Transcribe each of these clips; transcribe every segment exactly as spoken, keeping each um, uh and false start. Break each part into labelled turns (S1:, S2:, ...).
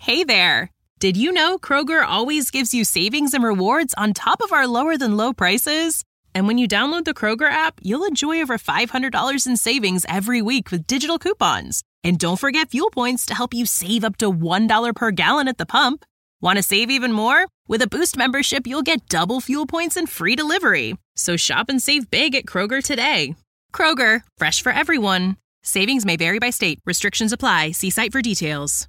S1: Hey there! Did you know Kroger always gives you savings and rewards on top of our lower-than-low prices? And when you download the Kroger app, you'll enjoy over five hundred dollars in savings every week with digital coupons. And don't forget fuel points to help you save up to one dollar per gallon at the pump. Want to save even more? With a Boost membership, you'll get double fuel points and free delivery. So shop and save big at Kroger today. Kroger, fresh for everyone. Savings may vary by state. Restrictions apply. See site for details.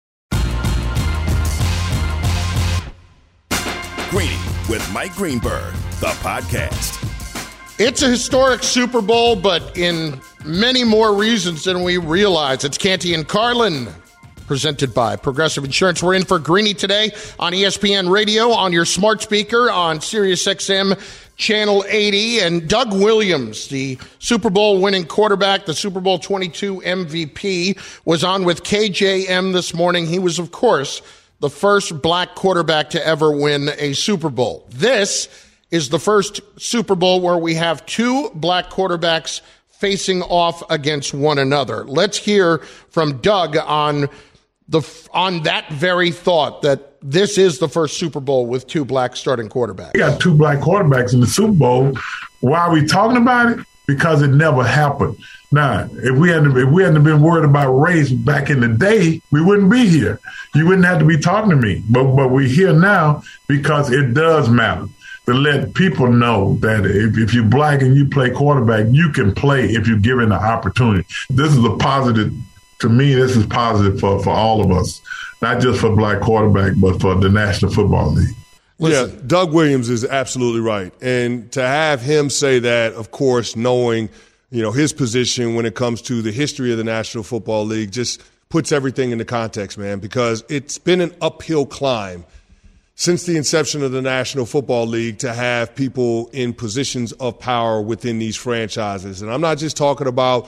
S2: Greeny with Mike Greenberg, the podcast.
S3: It's a historic Super Bowl, but in many more reasons than we realize. It's Canty and Carlin, presented by Progressive Insurance. We're in for Greeny today on E S P N Radio, on your smart speaker, on Sirius X M Channel eighty. And Doug Williams, the Super Bowl winning quarterback, the Super Bowl twenty-two M V P, was on with K J M this morning. He was, of course, the first black quarterback to ever win a Super Bowl. This is the first Super Bowl where we have two black quarterbacks facing off against one another. Let's hear from Doug on the on that very thought that this is the first Super Bowl with two black starting quarterbacks.
S4: We got two black quarterbacks in the Super Bowl. Why are we talking about it? Because it never happened. Now, if we hadn't if we hadn't been worried about race back in the day, we wouldn't be here. You wouldn't have to be talking to me. But but we're here now because it does matter to let people know that if, if you're black and you play quarterback, you can play if you're given the opportunity. This is a positive, to me, this is positive for, for all of us, not just for black quarterback, but for the National Football League.
S5: Listen. Yeah, Doug Williams is absolutely right. And to have him say that, of course, knowing, you know, his position when it comes to the history of the National Football League just puts everything into context, man, because it's been an uphill climb since the inception of the National Football League to have people in positions of power within these franchises. And I'm not just talking about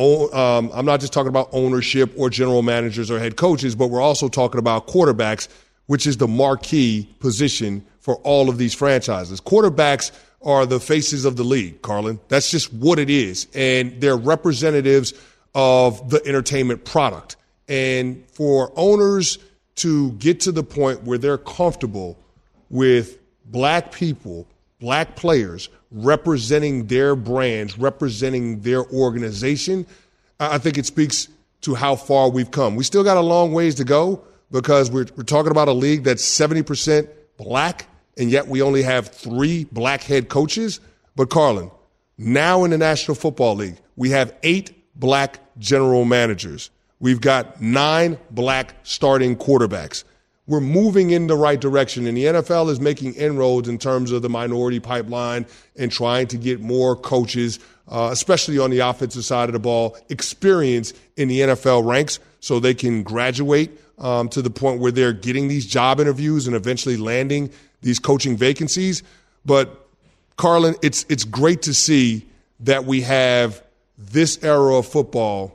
S5: um, I'm not just talking about ownership or general managers or head coaches, but we're also talking about quarterbacks, which is the marquee position for all of these franchises. Quarterbacks are the faces of the league, Carlin. That's just what it is. And they're representatives of the entertainment product. And for owners to get to the point where they're comfortable with black people, black players representing their brands, representing their organization, I think it speaks to how far we've come. We still got a long ways to go because we're, we're talking about a league that's seventy percent black, and yet we only have three black head coaches. But, Carlin, now in the National Football League, we have eight black general managers. We've got nine black starting quarterbacks. We're moving in the right direction, and the N F L is making inroads in terms of the minority pipeline and trying to get more coaches, uh, especially on the offensive side of the ball, experience in the N F L ranks so they can graduate um, to the point where they're getting these job interviews and eventually landing these coaching vacancies. But, Carlin, it's it's great to see that we have this era of football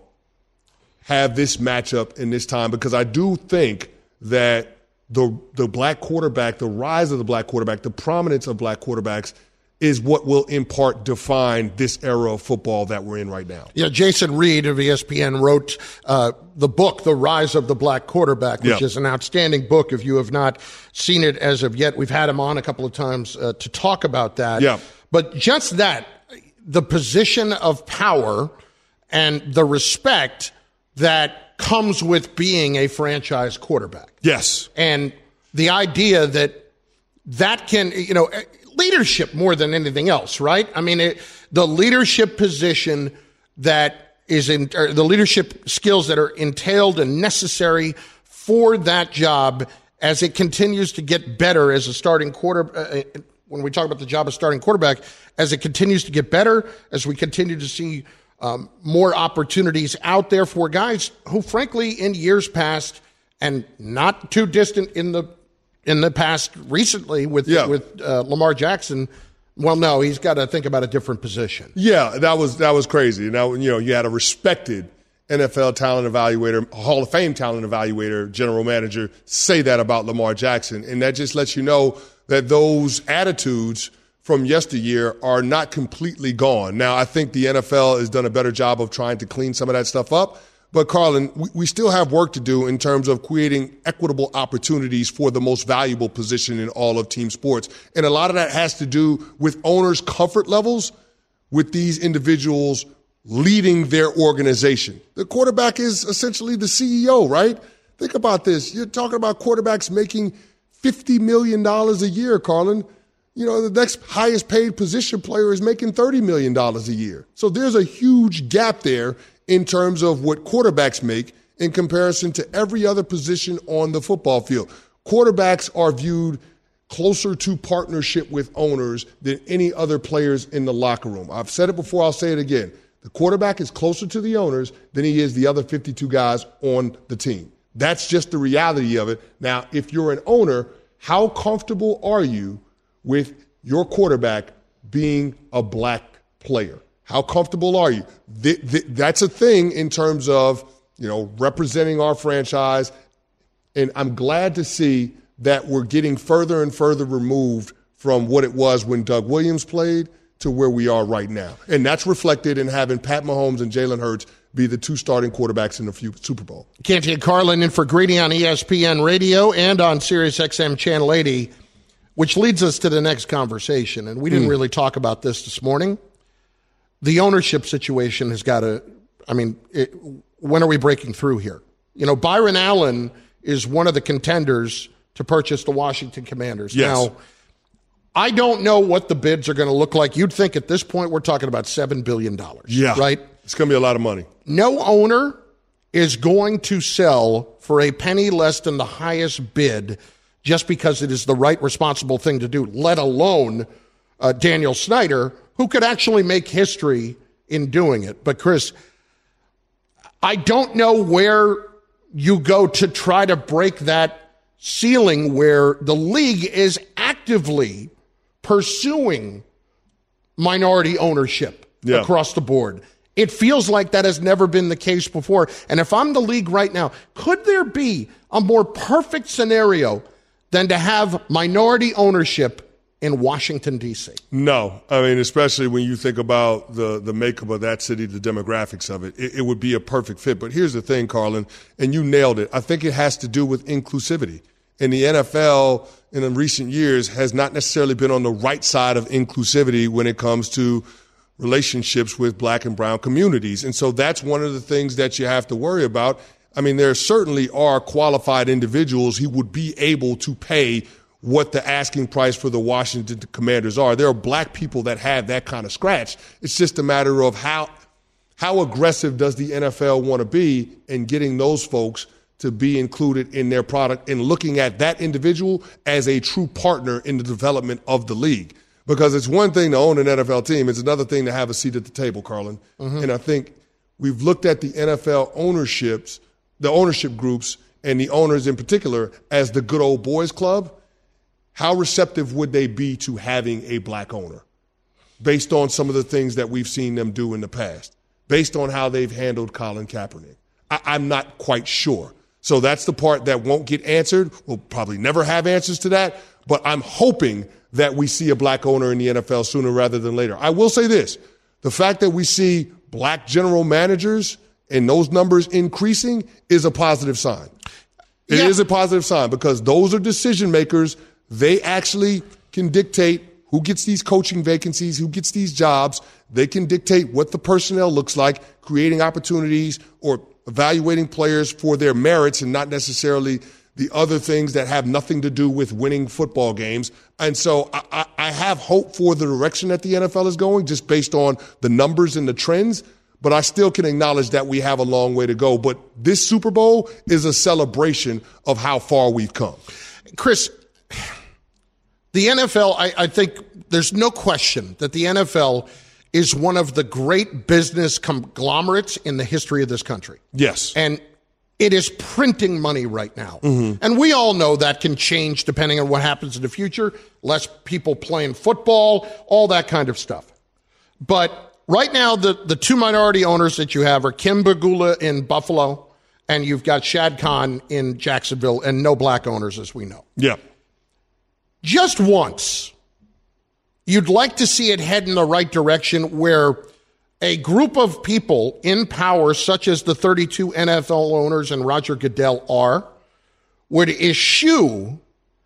S5: have this matchup in this time, because I do think that the the black quarterback, the rise of the black quarterback, the prominence of black quarterbacks is what will in part define this era of football that we're in right now.
S3: Yeah, Jason Reed of E S P N wrote uh, the book, The Rise of the Black Quarterback, which yeah. is an outstanding book. If you have not seen it as of yet, we've had him on a couple of times uh, to talk about that.
S5: Yeah.
S3: But just that, the position of power and the respect that comes with being a franchise quarterback.
S5: Yes.
S3: And the idea that that can, you know, leadership more than anything else, right? I mean, it, the leadership position that is in, or the leadership skills that are entailed and necessary for that job as it continues to get better as a starting quarter. Uh, when we talk about the job of starting quarterback, as it continues to get better, as we continue to see Um, more opportunities out there for guys who, frankly, in years past and not too distant in the in the past recently with
S5: yeah.
S3: with uh, Lamar Jackson. Well, no, he's got to think about a different position.
S5: Yeah, that was that was crazy. Now, you know, you had a respected N F L talent evaluator, Hall of Fame talent evaluator, general manager say that about Lamar Jackson, and that just lets you know that those attitudes from yesteryear are not completely gone. Now, I think the N F L has done a better job of trying to clean some of that stuff up, But, Carlin, we, we still have work to do in terms of creating equitable opportunities for the most valuable position in all of team sports. And a lot of that has to do with owners' comfort levels with these individuals leading their organization. The quarterback is essentially the C E O, right? Think about this. You're talking about quarterbacks making fifty million dollars a year, Carlin. You know, the next highest paid position player is making thirty million dollars a year. So there's a huge gap there in terms of what quarterbacks make in comparison to every other position on the football field. Quarterbacks are viewed closer to partnership with owners than any other players in the locker room. I've said it before, I'll say it again. The quarterback is closer to the owners than he is the other fifty-two guys on the team. That's just the reality of it. Now, if you're an owner, how comfortable are you with your quarterback being a black player? How comfortable are you? Th- th- that's a thing in terms of, you know, representing our franchise. And I'm glad to see that we're getting further and further removed from what it was when Doug Williams played to where we are right now. And that's reflected in having Pat Mahomes and Jalen Hurts be the two starting quarterbacks in the Super Bowl.
S3: Canty and Carlin in for Greeny on E S P N Radio and on Sirius X M Channel eighty, which leads us to the next conversation. And we didn't mm. really talk about this this morning. The ownership situation has got to, I mean, it, when are we breaking through here? You know, Byron Allen is one of the contenders to purchase the Washington Commanders.
S5: Yes.
S3: Now, I don't know what the bids are going to look like. You'd think at this point we're talking about seven billion dollars.
S5: Yeah.
S3: Right?
S5: It's going to be a lot of money.
S3: No owner is going to sell for a penny less than the highest bid just because it is the right, responsible thing to do, let alone uh, Daniel Snyder, who could actually make history in doing it. But, Chris, I don't know where you go to try to break that ceiling where the league is actively pursuing minority ownership
S5: yeah.
S3: across the board. It feels like that has never been the case before. And if I'm the league right now, could there be a more perfect scenario than to have minority ownership in Washington, D C?
S5: No. I mean, especially when you think about the, the makeup of that city, the demographics of it, it, it would be a perfect fit. But here's the thing, Carlin, and you nailed it. I think it has to do with inclusivity. And the N F L in the recent years has not necessarily been on the right side of inclusivity when it comes to relationships with black and brown communities. And so that's one of the things that you have to worry about. I mean, there certainly are qualified individuals who would be able to pay what the asking price for the Washington Commanders are. There are black people that have that kind of scratch. It's just a matter of how how aggressive does the N F L want to be in getting those folks to be included in their product and looking at that individual as a true partner in the development of the league. Because it's one thing to own an N F L team. It's another thing to have a seat at the table, Carlin. Mm-hmm. And I think we've looked at the N F L ownerships, the ownership groups, and the owners in particular as the good old boys club. How receptive would they be to having a black owner based on some of the things that we've seen them do in the past, based on how they've handled Colin Kaepernick? I- I'm not quite sure. So that's the part that won't get answered. We'll probably never have answers to that, but I'm hoping that we see a black owner in the N F L sooner rather than later. I will say this, the fact that we see black general managers and those numbers increasing is a positive sign. It yeah. is a positive sign because those are decision makers. They actually can dictate who gets these coaching vacancies, who gets these jobs. They can dictate what the personnel looks like, creating opportunities or evaluating players for their merits and not necessarily the other things that have nothing to do with winning football games. And so I, I have hope for the direction that the N F L is going just based on the numbers and the trends, but I still can acknowledge that we have a long way to go. But this Super Bowl is a celebration of how far we've come.
S3: Chris, the N F L, I, I think there's no question that the N F L is one of the great business conglomerates in the history of this country.
S5: Yes.
S3: And it is printing money right now.
S5: Mm-hmm.
S3: And we all know that can change depending on what happens in the future. Less people playing football, all that kind of stuff. But right now, the, the two minority owners that you have are Kim Bagula in Buffalo, and you've got Shad Khan in Jacksonville, and no black owners, as we know.
S5: Yeah.
S3: Just once, you'd like to see it head in the right direction where a group of people in power, such as the thirty-two N F L owners and Roger Goodell are, would eschew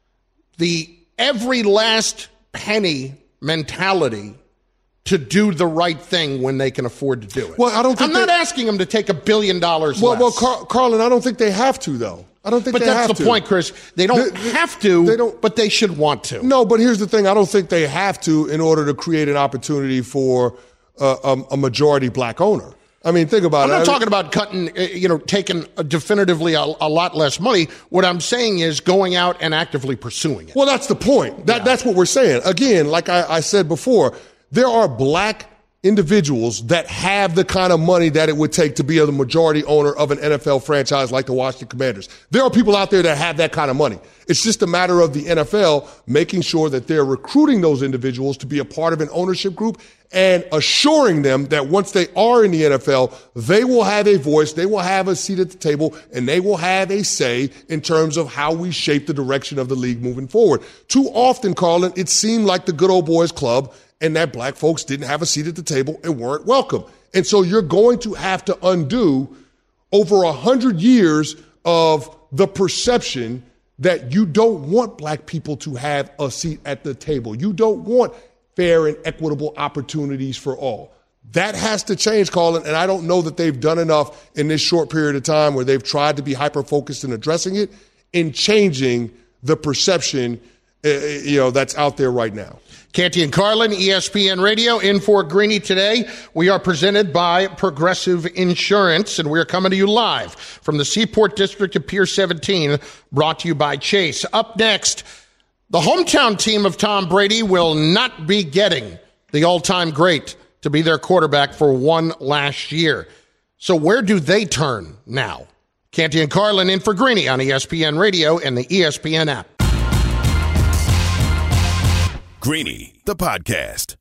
S3: the every last penny mentality to do the right thing when they can afford to do it.
S5: Well, I don't think
S3: I'm not
S5: they,
S3: asking them to take a billion dollars
S5: well,
S3: less.
S5: Well, Car- Carlin, I don't think they have to, though. I don't think
S3: but
S5: they
S3: that's
S5: have
S3: the
S5: to.
S3: point, Chris. They don't
S5: they,
S3: have to,
S5: they don't,
S3: but they should want to.
S5: No, but here's the thing. I don't think they have to in order to create an opportunity for uh, a, a majority black owner. I mean, think about
S3: I'm
S5: it.
S3: not
S5: I
S3: talking about cutting, you know, taking definitively a, a lot less money. What I'm saying is going out and actively pursuing it.
S5: Well, that's the point. That,
S3: yeah.
S5: That's what we're saying. Again, like I, I said before, there are black individuals that have the kind of money that it would take to be a majority owner of an N F L franchise like the Washington Commanders. There are people out there that have that kind of money. It's just a matter of the N F L making sure that they're recruiting those individuals to be a part of an ownership group and assuring them that once they are in the N F L, they will have a voice, they will have a seat at the table, and they will have a say in terms of how we shape the direction of the league moving forward. Too often, Carlin, it seemed like the good old boys club and that black folks didn't have a seat at the table and weren't welcome. And so you're going to have to undo over a hundred years of the perception that you don't want black people to have a seat at the table. You don't want fair and equitable opportunities for all. That has to change, Colin, and I don't know that they've done enough in this short period of time where they've tried to be hyper-focused in addressing it, in changing the perception uh, you know, that's out there right now.
S3: Canty and Carlin, E S P N Radio, in for Greeny today. We are presented by Progressive Insurance, and we are coming to you live from the Seaport District of Pier seventeen, brought to you by Chase. Up next, the hometown team of Tom Brady will not be getting the all-time great to be their quarterback for one last year. So where do they turn now? Canty and Carlin in for Greeny on E S P N Radio and the E S P N app.
S2: Greeny, the podcast.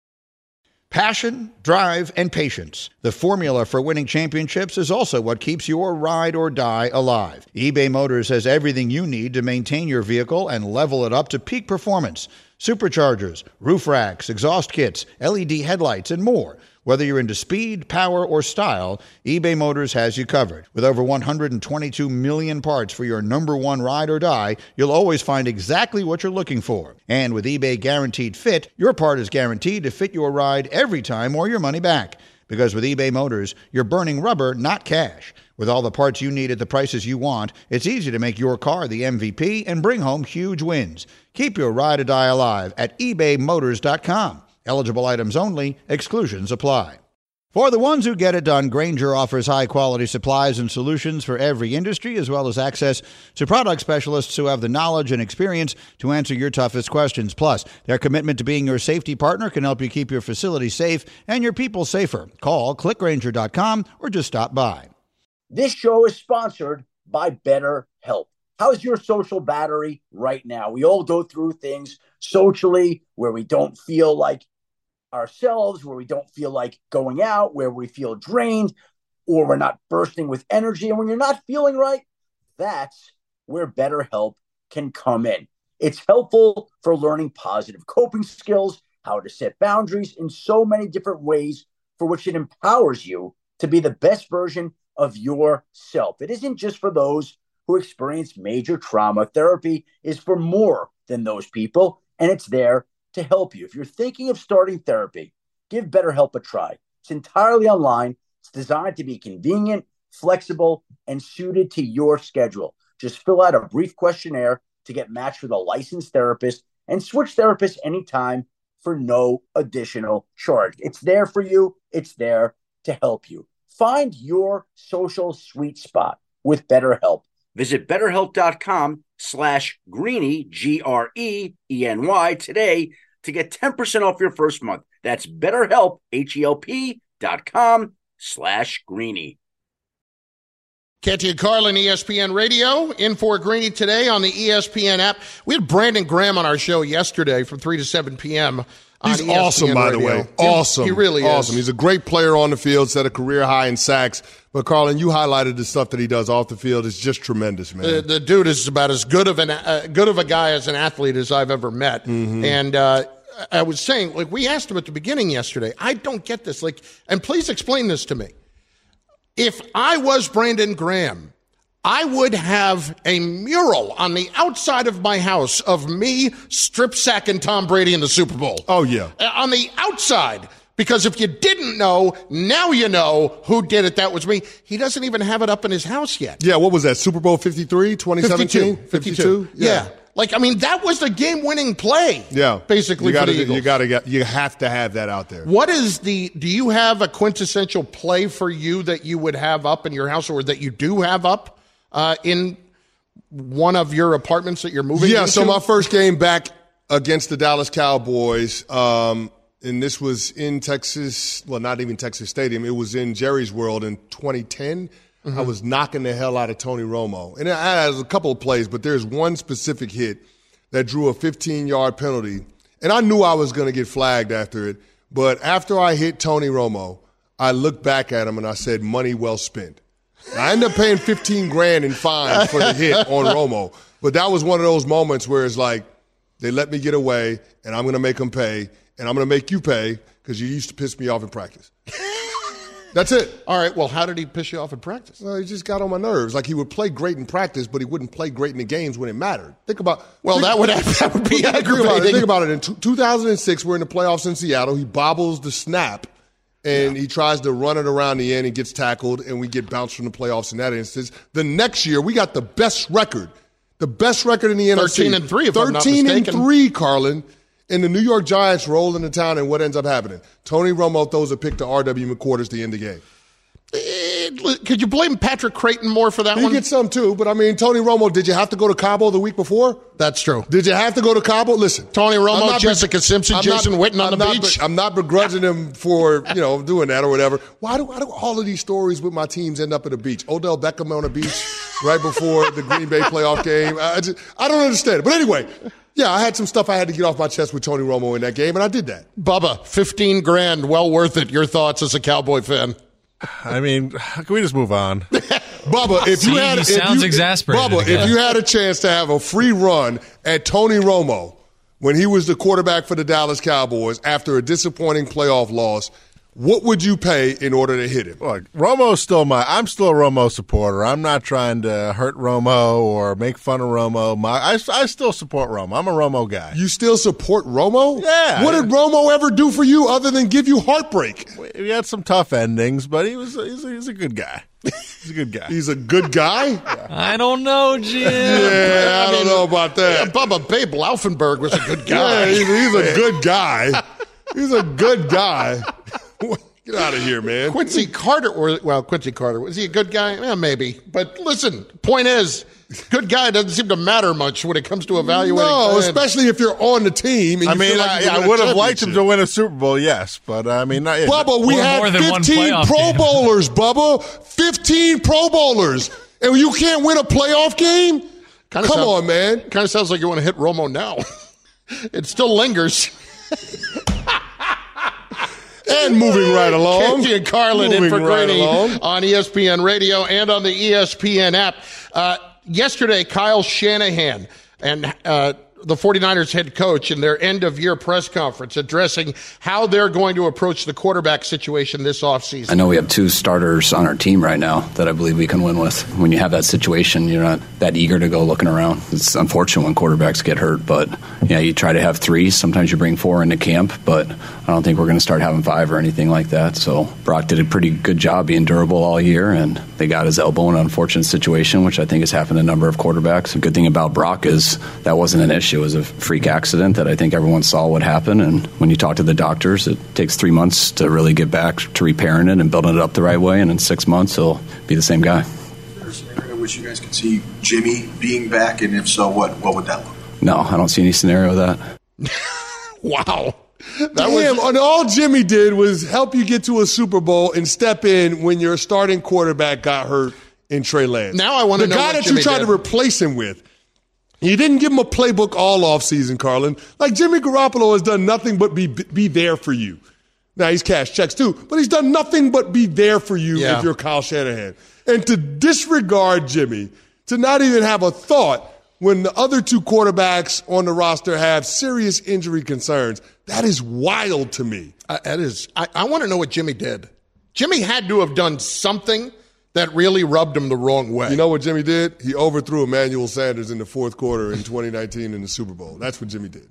S6: Passion, drive, and patience. The formula for winning championships is also what keeps your ride or die alive. eBay Motors has everything you need to maintain your vehicle and level it up to peak performance. Superchargers, roof racks, exhaust kits, L E D headlights, and more. Whether you're into speed, power, or style, eBay Motors has you covered. With over one hundred twenty-two million parts for your number one ride or die, you'll always find exactly what you're looking for. And with eBay Guaranteed Fit, your part is guaranteed to fit your ride every time or your money back. Because with eBay Motors, you're burning rubber, not cash. With all the parts you need at the prices you want, it's easy to make your car the M V P and bring home huge wins. Keep your ride or die alive at ebay motors dot com. Eligible items only. Exclusions apply. For the ones who get it done, Grainger offers high-quality supplies and solutions for every industry, as well as access to product specialists who have the knowledge and experience to answer your toughest questions. Plus, their commitment to being your safety partner can help you keep your facility safe and your people safer. Call click grainger dot com or just stop by.
S7: This show is sponsored by BetterHelp. How's your social battery right now? We all go through things socially where we don't feel like ourselves, where we don't feel like going out, where we feel drained, or we're not bursting with energy. And when you're not feeling right, that's where BetterHelp can come in. It's helpful for learning positive coping skills, how to set boundaries in so many different ways for which it empowers you to be the best version of yourself. It isn't just for those who experience major trauma. Therapy is for more than those people, and it's there to help you. If you're thinking of starting therapy, give BetterHelp a try. It's entirely online. It's designed to be convenient, flexible, and suited to your schedule. Just fill out a brief questionnaire to get matched with a licensed therapist and switch therapists anytime for no additional charge. It's there for you. It's there to help you. Find your social sweet spot with BetterHelp. Visit betterhelp.com slash Greeny, G R E E N Y, today to get ten percent off your first month. That's BetterHelp, H E L P dot com slash Greeny.
S3: Canty and Carlin, E S P N Radio, in for Greeny today on the E S P N app. We had Brandon Graham on our show yesterday from three to seven p.m.
S5: He's
S3: on E S P N
S5: awesome, by
S3: Radio.
S5: the way.
S3: He,
S5: awesome.
S3: He really
S5: awesome.
S3: is.
S5: Awesome. He's a great player on the field, set a career high in sacks. But, Carlin, you highlighted the stuff that he does off the field. It's just tremendous, man.
S3: The, the dude is about as good of, an, uh, good of a guy as an athlete as I've ever met. Mm-hmm. And uh, I was saying, like, we asked him at the beginning yesterday. I don't get this. Like, and please explain this to me. If I was Brandon Graham, I would have a mural on the outside of my house of me strip sacking Tom Brady in the Super Bowl.
S5: Oh, yeah.
S3: On the outside. Because if you didn't know, now you know who did it. That was me. He doesn't even have it up in his house yet.
S5: Yeah, what was that, Super Bowl fifty-three, twenty seventeen?
S3: fifty-two. fifty-two. Yeah. yeah. Like, I mean, that was the game-winning play.
S5: Yeah.
S3: Basically,
S5: you gotta,
S3: for the Eagles.
S5: You gotta get, you have to have that out there.
S3: What is the, do you have a quintessential play for you that you would have up in your house or that you do have up uh, in one of your apartments that you're moving
S5: Yeah,
S3: into?
S5: so my first game back against the Dallas Cowboys, um, and this was in Texas, well, not even Texas Stadium. It was in Jerry's World in twenty ten. Mm-hmm. I was knocking the hell out of Tony Romo. And I had a couple of plays, but there's one specific hit that drew a fifteen-yard penalty. And I knew I was going to get flagged after it. But after I hit Tony Romo, I looked back at him and I said, money well spent. I ended up paying fifteen grand in fines for the hit on Romo. But that was one of those moments where it's like, they let me get away, and I'm going to make them pay, and I'm going to make you pay because you used to piss me off in practice. That's it.
S3: All right, well, how did he piss you off in practice?
S5: Well, he just got on my nerves. Like, he would play great in practice, but he wouldn't play great in the games when it mattered. Think about
S3: Well,
S5: think,
S3: that would have, that would be
S5: think
S3: aggravating.
S5: about it. Think about it. In two thousand six, we're in the playoffs in Seattle. He bobbles the snap, and yeah. he tries to run it around the end and gets tackled, and we get bounced from the playoffs in that instance. The next year, we got the best record, the best record in the N F C.
S3: thirteen and three, if I'm not
S5: thirteen
S3: mistaken.
S5: and three, Carlin. And the New York Giants roll into town, and what ends up happening? Tony Romo throws a pick to R W McQuarters to end the game.
S3: Could you blame Patrick Creighton more for that
S5: he
S3: one?
S5: He gets some too, but I mean, Tony Romo, did you have to go to Cabo the week before?
S3: That's true.
S5: Did you have to go to Cabo? Listen.
S3: Tony Romo, Jessica be- Simpson, I'm Jason not, Witten on
S5: I'm
S3: the
S5: not,
S3: beach.
S5: I'm not begrudging him for, you know, doing that or whatever. Why do, why do all of these stories with my teams end up at the beach? Odell Beckham on the beach right before the Green Bay playoff game. I, just, I don't understand it. But anyway, yeah, I had some stuff I had to get off my chest with Tony Romo in that game, and I did that.
S3: Bubba, fifteen grand, well worth it. Your thoughts as a Cowboy fan?
S8: I mean, can we just move on?
S5: Bubba, if
S9: See,
S5: you had,
S9: he
S5: if
S9: sounds
S5: you,
S9: exasperated.
S5: Bubba,
S9: again.
S5: if you had a chance to have a free run at Tony Romo when he was the quarterback for the Dallas Cowboys after a disappointing playoff loss, what would you pay in order to hit him?
S8: Look, Romo's still my. I'm still a Romo supporter. I'm not trying to hurt Romo or make fun of Romo. My, I, I still support Romo. I'm a Romo guy.
S5: You still support Romo?
S8: Yeah.
S5: What did Romo ever do for you other than give you heartbreak?
S8: We had some tough endings, but he was he's a, he's a good guy. He's a good guy.
S5: He's a good guy?
S8: Yeah.
S9: I don't know, Jim.
S5: Yeah, I don't know about that.
S3: Yeah, Bubba, Babe Laufenberg was a good guy.
S5: Yeah, he's, he's a good guy. He's a good guy. Get out of here, man.
S3: Quincy Carter, or well, Quincy Carter, was he a good guy? Yeah, maybe. But listen, point is, good guy doesn't seem to matter much when it comes to evaluating.
S5: No,
S3: fans.
S5: especially if you're on the team. And
S8: I
S5: you
S8: mean,
S5: feel like
S8: I,
S5: you can
S8: I
S5: win a
S8: would have liked him
S5: championship.
S8: to win a Super Bowl, yes, but I mean, not,
S5: Bubba, we
S9: Or
S5: had
S9: more than one
S5: fifteen
S9: playoff
S5: Pro
S9: game.
S5: Bowlers, Bubba. fifteen Pro Bowlers. And you can't win a playoff game?
S3: Kinda
S5: Come
S3: sound,
S5: on, man.
S3: Kind of sounds like you want to hit Romo now. It still lingers.
S5: And moving right along.
S3: Kenji and Carlin in
S5: Moving
S3: for
S5: right
S3: Greeny
S5: along.
S3: on E S P N Radio and on the E S P N app. Uh, yesterday, Kyle Shanahan and uh, the 49ers head coach in their end-of-year press conference addressing how they're going to approach the quarterback situation this offseason.
S10: I know we have two starters on our team right now that I believe we can win with. When you have that situation, you're not that eager to go looking around. It's unfortunate when quarterbacks get hurt, but yeah, you try to have three. Sometimes you bring four into camp, but I don't think we're going to start having five or anything like that. So Brock did a pretty good job being durable all year, and they got his elbow in an unfortunate situation, which I think has happened to a number of quarterbacks. The good thing about Brock is that wasn't an issue. It was a freak accident that I think everyone saw what happened, and when you talk to the doctors, it takes three months to really get back to repairing it and building it up the right way, and in six months he'll be the same guy.
S11: Is there a scenario in which you guys could see Jimmy being back, and if so, what, what would that look like?
S10: No, I don't see any scenario of that.
S3: Wow. That
S5: Damn,
S3: was,
S5: and all Jimmy did was help you get to a Super Bowl and step in when your starting quarterback got hurt in Trey Lance.
S3: Now I want to
S5: the
S3: know
S5: guy
S3: what
S5: that
S3: Jimmy
S5: you tried
S3: did.
S5: to replace him with. You didn't give him a playbook all offseason, Carlin. Like Jimmy Garoppolo has done nothing but be be there for you. Now he's cashed checks too, but he's done nothing but be there for you
S3: Yeah.
S5: if you're Kyle Shanahan. And to disregard Jimmy, to not even have a thought when the other two quarterbacks on the roster have serious injury concerns. That is wild to me.
S3: Uh, that is. I, I want to know what Jimmy did. Jimmy had to have done something that really rubbed him the wrong way.
S5: You know what Jimmy did? He overthrew Emmanuel Sanders in the fourth quarter in twenty nineteen in the Super Bowl. That's what Jimmy did.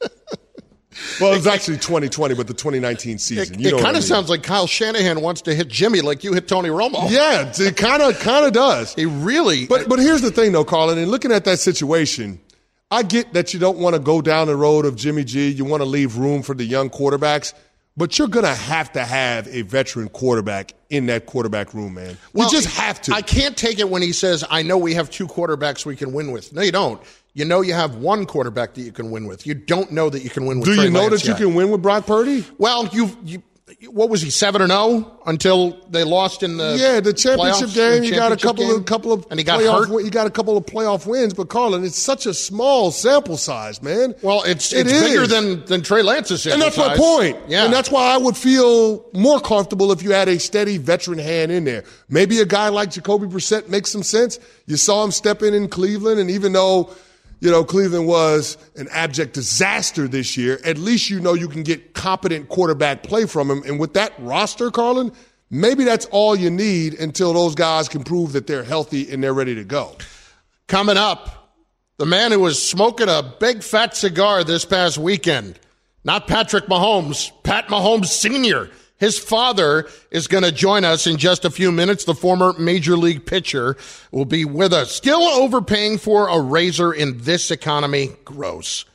S5: Well, it was actually twenty twenty, but the twenty nineteen season.
S3: It,
S5: you know
S3: it kind
S5: I
S3: of
S5: mean.
S3: sounds like Kyle Shanahan wants to hit Jimmy like you hit Tony Romo.
S5: Yeah, it kind of kind of does.
S3: He really.
S5: But but here's the thing, though, Carlin. In looking at that situation, I get that you don't want to go down the road of Jimmy G. You want to leave room for the young quarterbacks. But you're going to have to have a veteran quarterback in that quarterback room, man.
S3: Well,
S5: you just have to.
S3: I can't take it when he says, I know we have two quarterbacks we can win with. No, you don't. You know you have one quarterback that you can win with. You don't know that you can win with
S5: Do
S3: Trey
S5: you know
S3: Lance
S5: that you
S3: yet.
S5: can win with Brock Purdy?
S3: Well, you you what was he, seven and oh until they lost in the
S5: Yeah, the championship
S3: playoffs,
S5: game.
S3: the
S5: You got a
S3: championship
S5: couple
S3: game?
S5: of couple of
S3: and he got
S5: playoff,
S3: hurt.
S5: You got a couple of playoff wins, but Carlin, it's such a small sample size, man.
S3: Well, it's
S5: It
S3: it's
S5: is.
S3: bigger than than Trey Lance's sample
S5: And that's my
S3: size.
S5: point.
S3: Yeah,
S5: And that's why I would feel more comfortable if you had a steady veteran hand in there. Maybe a guy like Jacoby Brissett makes some sense. You saw him step in in Cleveland, and even though, you know, Cleveland was an abject disaster this year, at least you know you can get competent quarterback play from him. And with that roster, Carlin, maybe that's all you need until those guys can prove that they're healthy and they're ready to go.
S3: Coming up, the man who was smoking a big fat cigar this past weekend, not Patrick Mahomes, Pat Mahomes Senior His father is going to join us in just a few minutes. The former Major League pitcher will be with us. Still overpaying for a razor in this economy? Gross.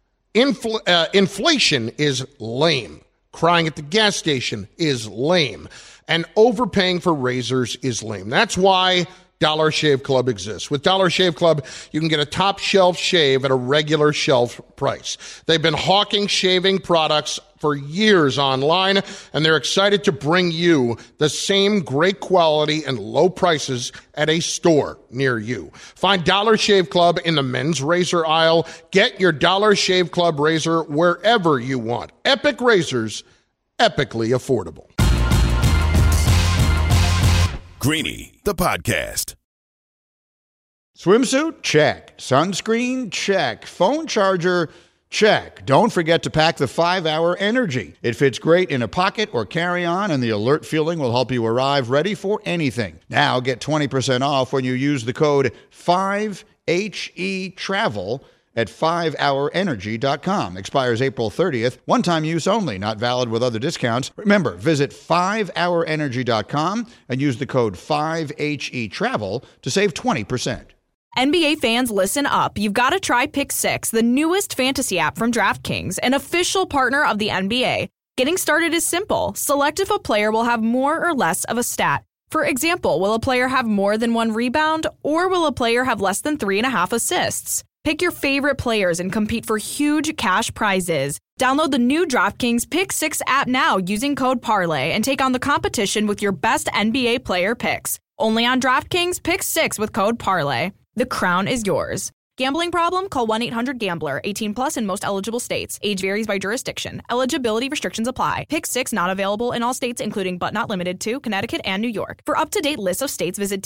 S3: Infl- uh, inflation is lame. Crying at the gas station is lame. And overpaying for razors is lame. That's why Dollar Shave Club exists. With Dollar Shave Club, you can get a top shelf shave at a regular shelf price. They've been hawking shaving products for years online, and they're excited to bring you the same great quality and low prices at a store near you. Find Dollar Shave Club in the men's razor aisle. Get your Dollar Shave Club razor wherever you want. Epic razors, epically affordable.
S2: Greeny, the podcast.
S6: Swimsuit? Check. Sunscreen? Check. Phone charger? Check. Don't forget to pack the five hour Energy. It fits great in a pocket or carry-on, and the alert feeling will help you arrive ready for anything. Now get twenty percent off when you use the code five H E travel at five hour energy dot com. Expires April thirtieth. One-time use only. Not valid with other discounts. Remember, visit five hour energy dot com and use the code five H E travel to save twenty percent.
S9: N B A fans, listen up. You've got to try Pick Six, the newest fantasy app from DraftKings, an official partner of the N B A. Getting started is simple. Select if a player will have more or less of a stat. For example, will a player have more than one rebound, or will a player have less than three and a half assists? Pick your favorite players and compete for huge cash prizes. Download the new DraftKings Pick Six app now using code Parlay and take on the competition with your best N B A player picks. Only on DraftKings Pick Six with code Parlay. The crown is yours. Gambling problem? Call one eight hundred gambler. eighteen plus in most eligible states. Age varies by jurisdiction. Eligibility restrictions apply. Pick Six not available in all states, including but not limited to Connecticut and New York. For up-to-date lists of states, visit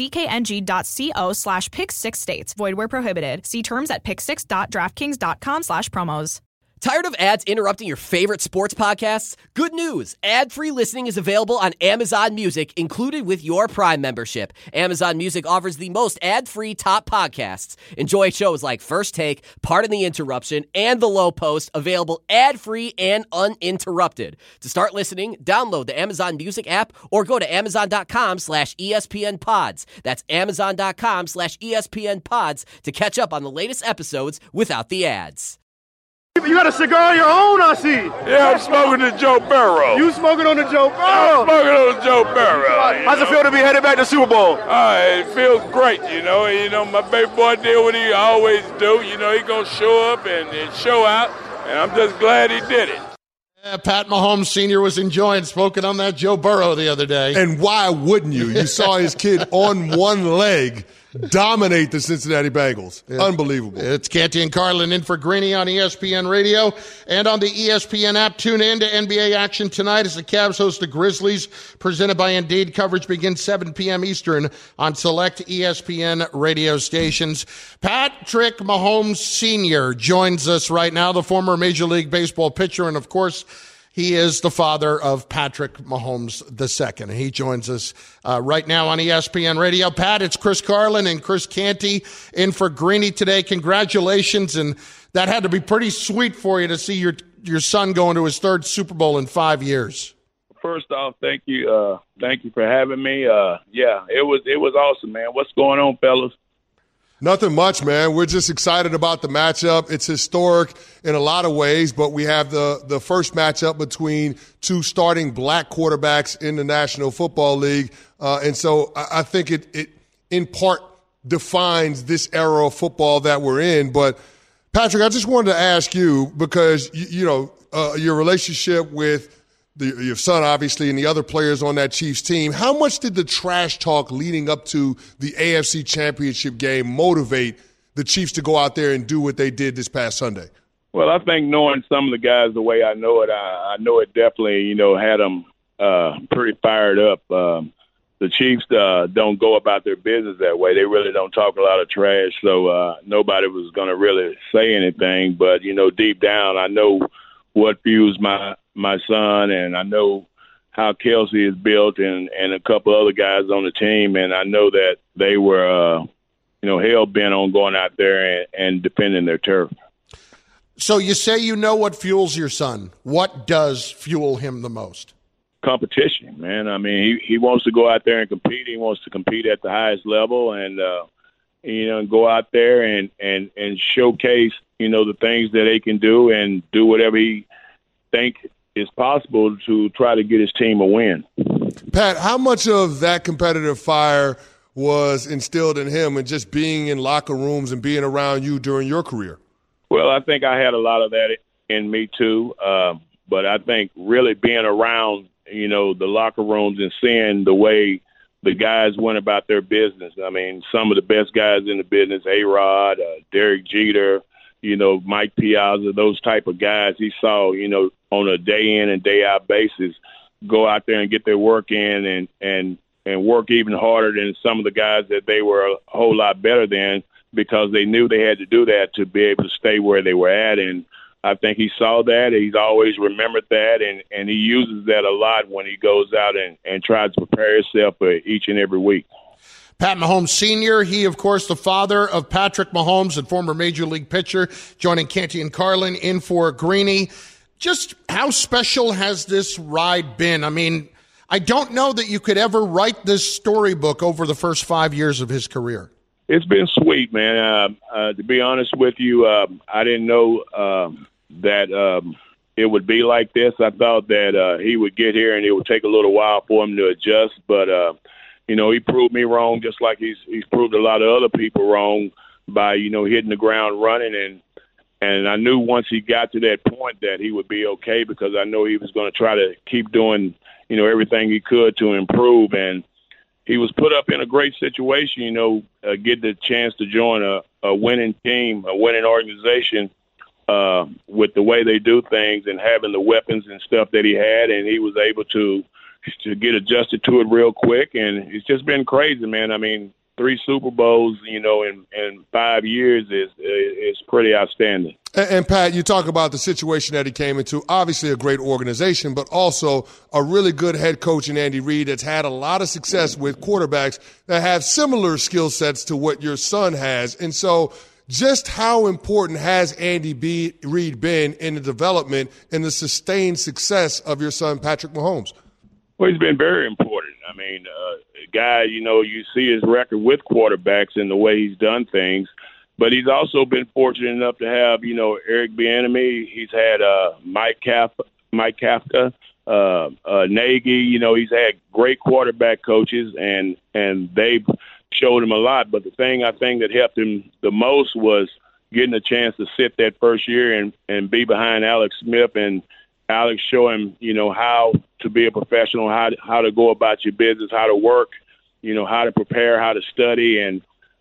S9: dkng.co slash pick six states. Void where prohibited. See terms at pick six dot draftkings dot com slash promos.
S12: Tired of ads interrupting your favorite sports podcasts? Good news! Ad-free listening is available on Amazon Music, included with your Prime membership. Amazon Music offers the most ad-free top podcasts. Enjoy shows like First Take, Pardon the Interruption, and The Low Post, available ad-free and uninterrupted. To start listening, download the Amazon Music app or go to amazon.com slash ESPN pods. That's amazon.com slash ESPN pods to catch up on the latest episodes without the ads.
S13: You got a cigar on your own, I see.
S14: Yeah, I'm smoking the Joe Burrow.
S13: You smoking on the Joe Burrow?
S14: I'm smoking on the Joe Burrow.
S13: How's it feel to be headed back to Super Bowl?
S14: Uh, it feels great, you know. You know, my baby boy did what he always do. You know, he gonna show up and, and show out, and I'm just glad he did it.
S3: Yeah, Pat Mahomes Senior was enjoying smoking on that Joe Burrow the other day.
S5: And why wouldn't you? You saw his kid on one leg dominate the Cincinnati Bengals.
S3: Yeah.
S5: Unbelievable.
S3: It's Canty and Carlin in for Greeny on E S P N Radio and on the E S P N app. Tune in to N B A action tonight as the Cavs host the Grizzlies, presented by Indeed. Coverage begins seven p.m. Eastern on select E S P N radio stations. Patrick Mahomes Senior joins us right now, the former Major League Baseball pitcher, and of course, he is the father of Patrick Mahomes the second. He joins us uh, right now on E S P N Radio. Pat, it's Chris Carlin and Chris Canty in for Greeny today. Congratulations, and that had to be pretty sweet for you to see your your son going to his third Super Bowl in five years.
S14: First off, thank you, uh, thank you for having me. Uh, yeah, it was it was awesome, man. What's going on, fellas?
S5: Nothing much, man. We're just excited about the matchup. It's historic in a lot of ways, but we have the, the first matchup between two starting black quarterbacks in the National Football League. Uh, and so I, I think it, it, in part, defines this era of football that we're in. But, Patrick, I just wanted to ask you, because, you, you know, uh, your relationship with the, your son, obviously, and the other players on that Chiefs team, how much did the trash talk leading up to the A F C Championship game motivate the Chiefs to go out there and do what they did this past Sunday?
S14: Well, I think knowing some of the guys the way I know it, I, I know it definitely, you know, had them uh, pretty fired up. Um, the Chiefs uh, don't go about their business that way. They really don't talk a lot of trash, so uh, nobody was going to really say anything. But, you know, deep down, I know what fuels my my son, and I know how Kelsey is built, and, and a couple other guys on the team, and I know that they were, uh, you know, hell-bent on going out there and, and defending their turf.
S3: So you say you know what fuels your son. What does fuel him the most?
S14: Competition, man. I mean, he, he wants to go out there and compete. He wants to compete at the highest level, and, uh, you know, go out there and, and, and showcase, you know, the things that they can do and do whatever he think is possible to try to get his team a win.
S5: Pat, how much of that competitive fire was instilled in him and just being in locker rooms and being around you during your career?
S14: Well, I think I had a lot of that in me too. Uh, but I think really being around, you know, the locker rooms and seeing the way the guys went about their business. I mean, some of the best guys in the business, A-Rod, uh, Derek Jeter, you know, Mike Piazza, those type of guys he saw, you know, on a day in and day out basis, go out there and get their work in and, and, and work even harder than some of the guys that they were a whole lot better than, because they knew they had to do that to be able to stay where they were at. And I think he saw that. He's always remembered that, and, and he uses that a lot when he goes out and, and tries to prepare himself for each and every week.
S3: Pat Mahomes Senior, he, of course, the father of Patrick Mahomes and former Major League pitcher, joining Canty and Carlin in for Greeny. Just how special has this ride been? I mean, I don't know that you could ever write this storybook over the first five years of his career.
S14: It's been sweet, man. Uh, uh, to be honest with you, uh, I didn't know um, that um, it would be like this. I thought that uh, he would get here and it would take a little while for him to adjust, but uh, you know, he proved me wrong, just like he's he's proved a lot of other people wrong by, you know, hitting the ground running. And and I knew once he got to that point that he would be okay, because I know he was going to try to keep doing, you know, everything he could to improve. And he was put up in a great situation, you know, uh, get the chance to join a, a winning team, a winning organization uh, with the way they do things and having the weapons and stuff that he had. And he was able to to get adjusted to it real quick. And it's just been crazy, man. I mean, three Super Bowls, you know, in, in five years is is pretty outstanding.
S5: And, and, Pat, you talk about the situation that he came into, obviously a great organization, but also a really good head coach in Andy Reid that's had a lot of success with quarterbacks that have similar skill sets to what your son has. And so just how important has Andy B. Reid been in the development and the sustained success of your son, Patrick Mahomes?
S14: Well, he's been very important. I mean, uh, guy, you know, you see his record with quarterbacks and the way he's done things, but he's also been fortunate enough to have, you know, Eric Bieniemy. He's had uh, Mike Kafka, Mike Kafka, uh, uh, Nagy. You know, he's had great quarterback coaches, and and they've showed him a lot. But the thing I think that helped him the most was getting a chance to sit that first year and, and be behind Alex Smith, and Alex show him, you know, how to be a professional, how to, how to go about your business, how to work, you know, how to prepare, how to study. And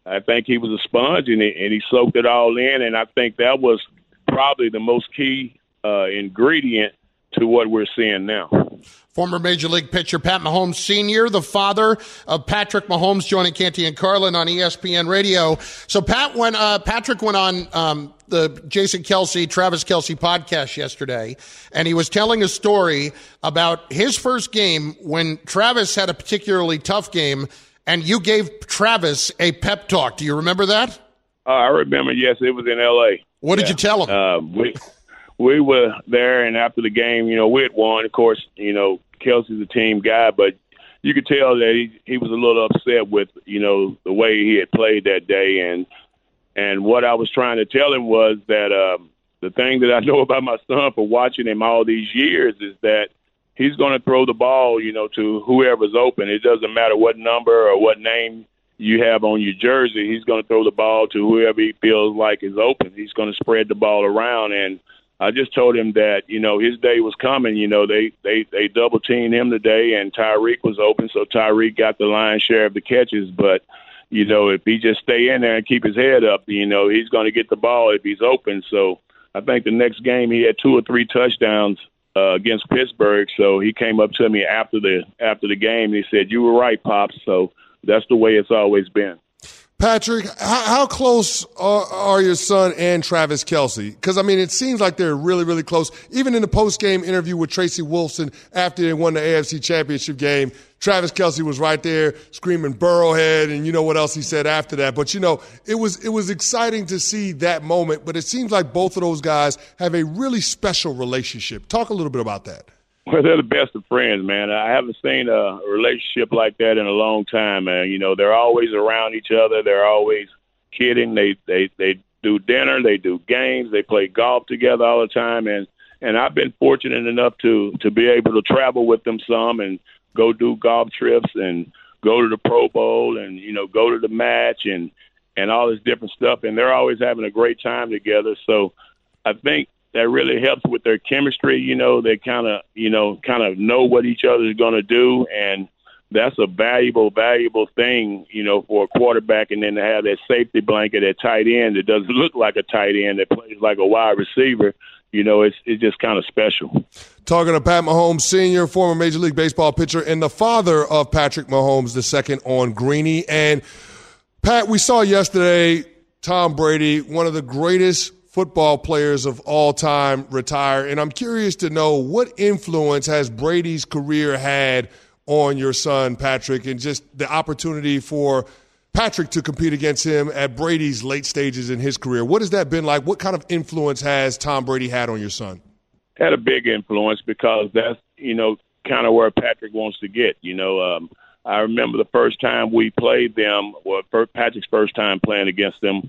S14: I think he was a sponge, and he, and he soaked it all in, and I think that was probably the most key uh, ingredient to what we're seeing now.
S3: Former Major League pitcher Pat Mahomes Senior, the father of Patrick Mahomes, joining Canty and Carlin on E S P N Radio. So Pat went, uh, Patrick went on um, the Jason Kelce, Travis Kelce podcast yesterday, and he was telling a story about his first game when Travis had a particularly tough game, and you gave Travis a pep talk. Do you remember that?
S14: Uh, I remember, yes, it was in L A.
S3: What did
S14: yeah.
S3: you tell him?
S14: Uh, we, we were there, and after the game, you know, we had won. Of course, you know, Kelce's a team guy, but you could tell that he, he was a little upset with, you know, the way he had played that day. And and what I was trying to tell him was that um, the thing that I know about my son for watching him all these years is that he's going to throw the ball, you know, to whoever's open. It doesn't matter what number or what name you have on your jersey. He's going to throw the ball to whoever he feels like is open. He's going to spread the ball around. And I just told him that, you know, his day was coming. You know, they, they, they double-teamed him today, and Tyreek was open, so Tyreek got the lion's share of the catches. But, you know, if he just stay in there and keep his head up, you know, he's going to get the ball if he's open. So I think the next game he had two or three touchdowns uh, against Pittsburgh. So he came up to me after the after the game, and he said, "You were right, Pops." So that's the way it's always been.
S5: Patrick, how, how close are, are your son and Travis Kelce? Because, I mean, it seems like they're really, really close. Even in the post-game interview with Tracy Wolfson after they won the A F C Championship game, Travis Kelce was right there screaming Burrowhead, and you know what else he said after that. But, you know, it was it was exciting to see that moment, but it seems like both of those guys have a really special relationship. Talk a little bit about that.
S14: Well, they're the best of friends, man. I haven't seen a relationship like that in a long time, man. You know, they're always around each other. They're always kidding. They they they do dinner. They do games. They play golf together all the time. And and I've been fortunate enough to to be able to travel with them some and go do golf trips and go to the Pro Bowl and, you know, go to the match and, and all this different stuff. And they're always having a great time together. So I think that really helps with their chemistry. You know, they kind of, you know, kind of know what each other is going to do. And that's a valuable, valuable thing, you know, for a quarterback. And then to have that safety blanket at tight end that doesn't look like a tight end, that plays like a wide receiver, you know, it's it's just kind of special.
S5: Talking to Pat Mahomes Senior, former Major League Baseball pitcher, and the father of Patrick Mahomes the second on Greeny. And, Pat, we saw yesterday Tom Brady, one of the greatest football players of all time, retire. And I'm curious to know, what influence has Brady's career had on your son, Patrick, and just the opportunity for Patrick to compete against him at Brady's late stages in his career? What has that been like? What kind of influence has Tom Brady had on your son?
S14: Had a big influence because that's, you know, kind of where Patrick wants to get. You know, um, I remember the first time we played them, well, Patrick's first time playing against them,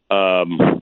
S14: um,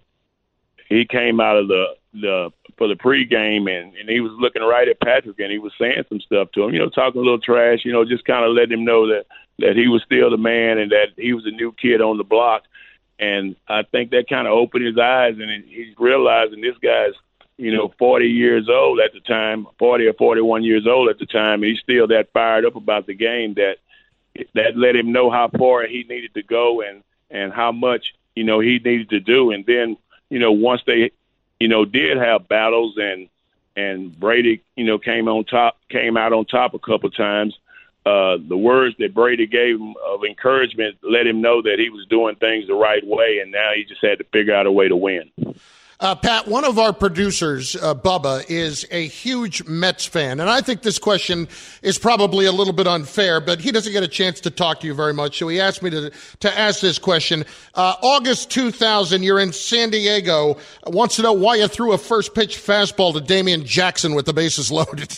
S14: he came out of the, the for the pregame, and, and he was looking right at Patrick, and he was saying some stuff to him, you know, talking a little trash, you know, just kind of letting him know that, that he was still the man and that he was a new kid on the block. And I think that kind of opened his eyes, and he's realizing this guy's, you know, forty years old at the time, forty or forty-one years old at the time, and he's still that fired up about the game that that let him know how far he needed to go and, and how much, you know, he needed to do. And then, you know, once they, you know, did have battles and and Brady, you know, came on top, came out on top a couple of times, uh, the words that Brady gave him of encouragement let him know that he was doing things the right way, and now he just had to figure out a way to win.
S3: Uh, Pat, one of our producers, uh, Bubba, is a huge Mets fan, and I think this question is probably a little bit unfair, but he doesn't get a chance to talk to you very much, so he asked me to to ask this question. Uh, August two thousand, you're in San Diego, wants to know why you threw a first-pitch fastball to Damian Jackson with the bases loaded.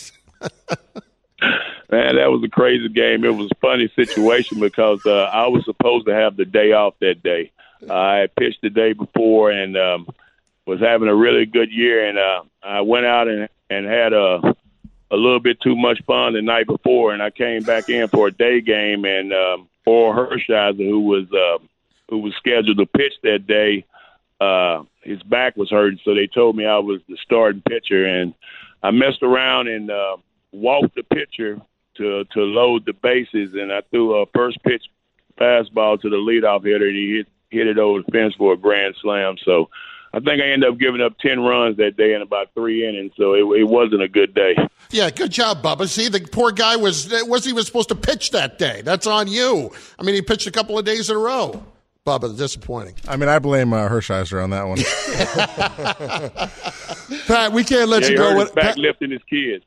S14: Man, that was a crazy game. It was a funny situation because uh, I was supposed to have the day off that day. Uh, I had pitched the day before and um, was having a really good year, and uh, I went out and, and had a, a little bit too much fun the night before, and I came back in for a day game, and um, Paul Hershiser, who was uh, who was scheduled to pitch that day, uh, his back was hurting, so they told me I was the starting pitcher, and I messed around and uh, walked the pitcher to to load the bases, and I threw a first pitch fastball to the leadoff hitter, and he hit hit it over the fence for a grand slam. So I think I ended up giving up ten runs that day in about three innings, so it, it wasn't a good day.
S3: Yeah, good job, Bubba. See, the poor guy was wasn't even supposed to pitch that day. That's on you. I mean, he pitched a couple of days in a row. Bubba, disappointing.
S8: I mean, I blame uh, Hershiser on that one.
S5: Pat, we can't let
S14: yeah,
S5: you
S14: go.
S5: go
S14: with back Pat. Lifting his kids.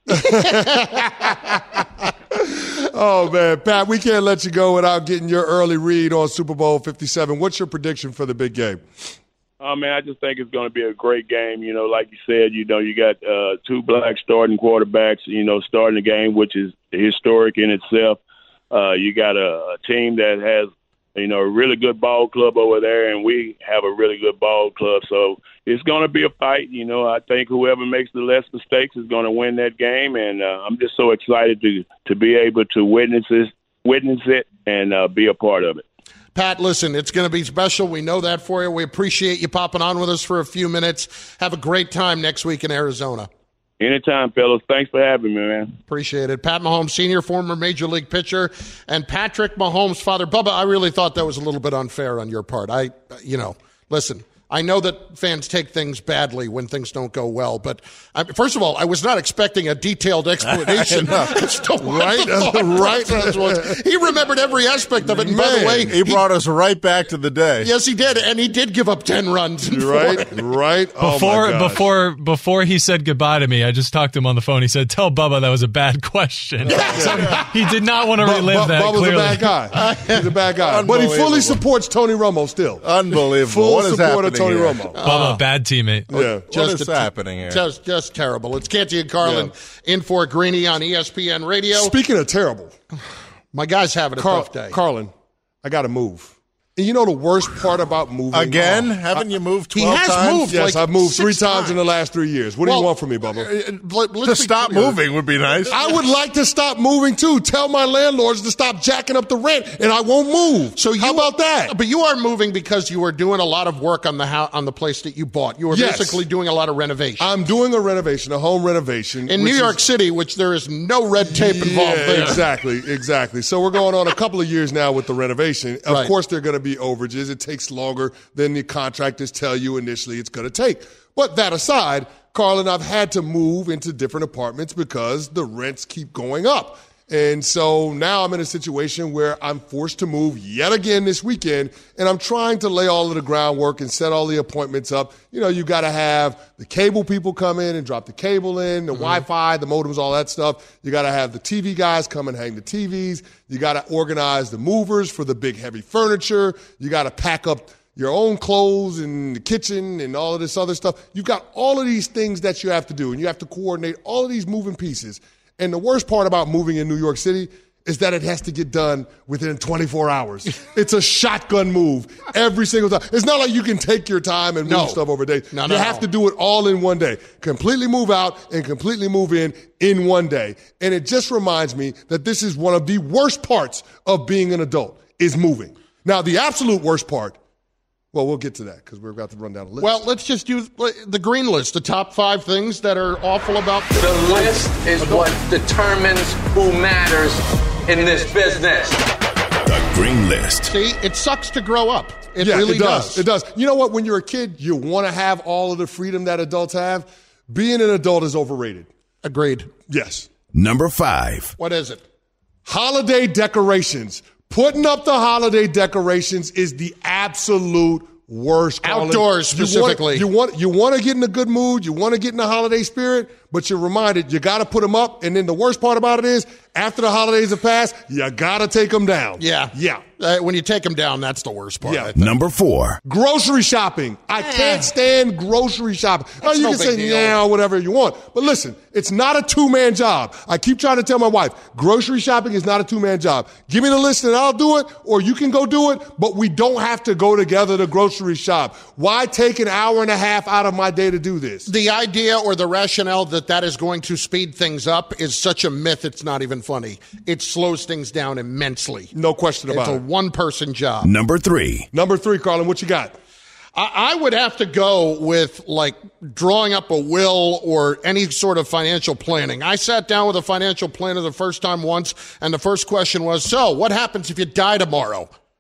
S5: Oh, man. Pat, we can't let you go without getting your early read on Super Bowl fifty-seven. What's your prediction for the big game?
S14: Oh, man, I just think it's going to be a great game. You know, like you said, you know, you got uh, two black starting quarterbacks, you know, starting the game, which is historic in itself. Uh, you got a, a team that has, you know, a really good ball club over there, and we have a really good ball club. So it's going to be a fight. You know, I think whoever makes the less mistakes is going to win that game, and uh, I'm just so excited to to be able to witness this, witness it and uh, be a part of it.
S3: Pat, listen, it's going to be special. We know that for you. We appreciate you popping on with us for a few minutes. Have a great time next week in Arizona.
S14: Anytime, fellas. Thanks for having me, man.
S3: Appreciate it. Pat Mahomes, Senior, former Major League pitcher, and Patrick Mahomes' father. Bubba, I really thought that was a little bit unfair on your part. I, you know, listen, I know that fans take things badly when things don't go well, but I, first of all, I was not expecting a detailed explanation as to what
S8: right,
S3: the thought
S8: right.
S3: process was. He remembered every aspect of it. And
S8: Man,
S3: by the way,
S8: he brought he, us right back to the day.
S3: Yes, he did, and he did give up ten runs.
S5: Right, right. Oh
S15: before before before he said goodbye to me, I just talked to him on the phone. He said, "Tell Bubba that was a bad question." So he did not want to relive that.
S5: Bubba's
S15: clearly.
S5: a bad guy. He's a bad guy, but he fully supports Tony Romo still.
S8: Unbelievable.
S5: Full
S8: what is
S5: support of Tony
S8: here?
S5: Romo.
S15: Bubba, bad teammate.
S5: Yeah.
S8: Just
S3: What is
S8: a, happening here?
S3: Just, just terrible. It's Canty and Carlin yeah. in for Greeny on E S P N Radio.
S5: Speaking of terrible,
S3: my guy's having a
S5: Carl,
S3: tough day.
S5: Carlin, I got to move. And you know the worst part about moving?
S8: Again?
S5: Oh,
S8: Haven't
S5: I,
S8: you moved twelve
S3: he has
S8: times?
S3: Moved
S5: yes,
S3: like
S5: I've moved three times,
S3: times
S5: in the last three years. What
S3: well,
S5: do you want from me, Bubba?
S3: Uh,
S8: to stop
S3: clear.
S8: moving would be nice.
S5: I would like to stop moving, too. Tell my landlords to stop jacking up the rent, and I won't move. So you, How about that?
S3: But you are moving because you are doing a lot of work on the house, on the place that you bought. You are
S5: yes.
S3: basically doing a lot of renovation.
S5: I'm doing a renovation, a home renovation.
S3: In New York is, City, which there is no red tape
S5: yeah,
S3: involved there.
S5: Exactly, exactly. So we're going on a couple of years now with the renovation. Of
S3: right.
S5: course, there are going to be overages. It takes longer than the contractors tell you initially it's going to take. But that aside, Carlin, I've had to move into different apartments because the rents keep going up. And so now I'm in a situation where I'm forced to move yet again this weekend, and I'm trying to lay all of the groundwork and set all the appointments up. You know, you got to have the cable people come in and drop the cable in, the mm-hmm. Wi-Fi, the modems, all that stuff. You got to have the T V guys come and hang the T Vs. You got to organize the movers for the big heavy furniture. You got to pack up your own clothes in the kitchen and all of this other stuff. You've got all of these things that you have to do, and you have to coordinate all of these moving pieces. And the worst part about moving in New York City is that it has to get done within twenty-four hours. It's a shotgun move every single time. It's not like you can take your time and move
S3: no.
S5: stuff over a day.
S3: No,
S5: you
S3: no,
S5: have
S3: no.
S5: to do it all in one day. Completely move out and completely move in in one day. And it just reminds me that this is one of the worst parts of being an adult, is moving. Now, the absolute worst part, well, we'll get to that because we're about to run down a list.
S3: Well, let's just do the green list, the top five things that are awful about the
S16: The list is what determines who matters in this business.
S2: The green list.
S3: See, it sucks to grow up. It
S5: yeah,
S3: really
S5: it does.
S3: does.
S5: It does. You know what? When you're a kid, you want to have all of the freedom that adults have. Being an adult is overrated.
S3: Agreed.
S5: Yes.
S2: Number five.
S3: What is it?
S5: Holiday decorations. Putting up the holiday decorations is the absolute worst.
S3: Outdoors, specifically.
S5: You want, you want, you want to get in a good mood. You want to get in the holiday spirit, but you're reminded you got to put them up. And then the worst part about it is, after the holidays have passed, you got to take them down.
S3: Yeah.
S5: Yeah.
S3: Uh, when you take them down, that's the worst part.
S5: Yeah.
S2: Number four.
S5: Grocery shopping. I
S3: Eh.
S5: can't stand grocery shopping. Oh, you
S3: no
S5: can
S3: big
S5: say,
S3: deal.
S5: yeah, whatever you want. But listen, it's not a two-man job. I keep trying to tell my wife, grocery shopping is not a two-man job. Give me the list and I'll do it, or you can go do it, but we don't have to go together to grocery shop. Why take an hour and a half out of my day to do this?
S3: The idea or the rationale that that is going to speed things up is such a myth, it's not even funny. It slows things down immensely.
S5: No question about
S3: it.
S5: it.
S3: It's a one-person job.
S2: Number three.
S5: Number three, Carlin, what you got?
S3: I, I would have to go with, like, drawing up a will or any sort of financial planning. I sat down with a financial planner the first time once, and the first question was, so, what happens if you die tomorrow?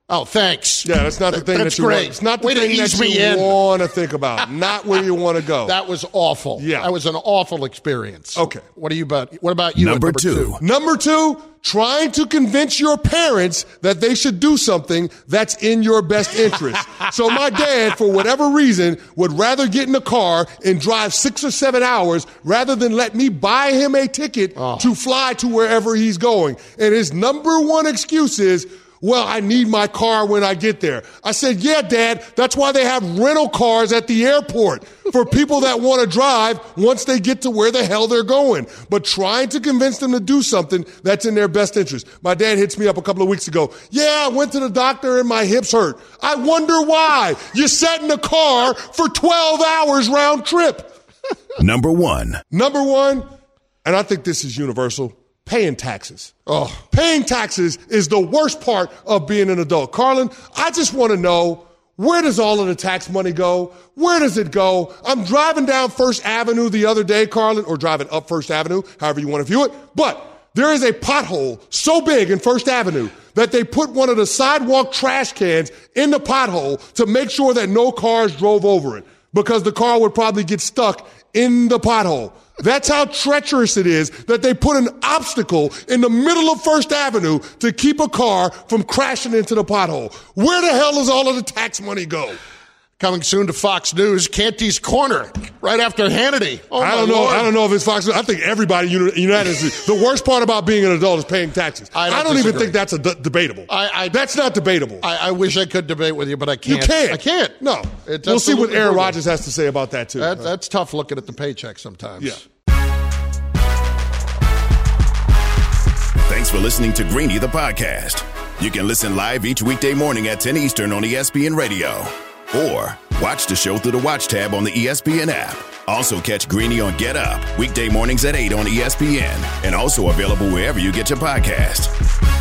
S3: Oh, thanks.
S5: Yeah, that's not the thing
S3: that's
S5: that you
S3: great.
S5: want. It's not the
S3: Way to
S5: thing
S3: ease
S5: that
S3: me
S5: you
S3: in.
S5: want to think about. Not where you want to go.
S3: That was awful.
S5: Yeah.
S3: That was an awful experience.
S5: Okay.
S3: What are you about? What about you?
S2: Number,
S3: at number
S2: two.
S3: two.
S5: Number two, trying to convince your parents that they should do something that's in your best interest. So my dad, for whatever reason, would rather get in a car and drive six or seven hours rather than let me buy him a ticket
S3: Oh.
S5: to fly to wherever he's going. And his number one excuse is, well, I need my car when I get there. I said, yeah, Dad, that's why they have rental cars at the airport for people that want to drive once they get to where the hell they're going. But trying to convince them to do something that's in their best interest. My dad hits me up a couple of weeks ago. Yeah, I went to the doctor and my hips hurt. I wonder why. You sat in the car for twelve hours round trip.
S2: Number one.
S5: Number one, and I think this is universal, paying taxes. Oh, paying taxes is the worst part of being an adult. Carlin, I just want to know, where does all of the tax money go? Where does it go? I'm driving down First Avenue the other day, Carlin, or driving up First Avenue, however you want to view it. But there is a pothole so big in First Avenue that they put one of the sidewalk trash cans in the pothole to make sure that no cars drove over it, because the car would probably get stuck in the pothole. That's how treacherous it is that they put an obstacle in the middle of First Avenue to keep a car from crashing into the pothole. Where the hell does all of the tax money go?
S3: Coming soon to Fox News, Canty's Corner, right after Hannity. Oh,
S5: I don't
S3: my
S5: know.
S3: Lord.
S5: I don't know if it's Fox News. I think everybody unanimously. The worst part about being an adult is paying taxes.
S3: I don't
S5: I don't even
S3: disagree.
S5: think that's a d- debatable.
S3: I, I,
S5: that's not debatable.
S3: I, I wish I could debate with you, but I
S5: you
S3: can't.
S5: can't.
S3: I can't.
S5: No.
S3: It's
S5: we'll see what
S3: absolutely
S5: Aaron
S3: brutal.
S5: Rodgers has to say about that too.
S3: That, that's tough looking at the paycheck sometimes.
S5: Yeah.
S2: Thanks for listening to Greeny the podcast. You can listen live each weekday morning at ten Eastern on E S P N Radio. Or watch the show through the Watch tab on the E S P N app. Also catch Greeny on Get Up, weekday mornings at eight on E S P N. And also available wherever you get your podcast.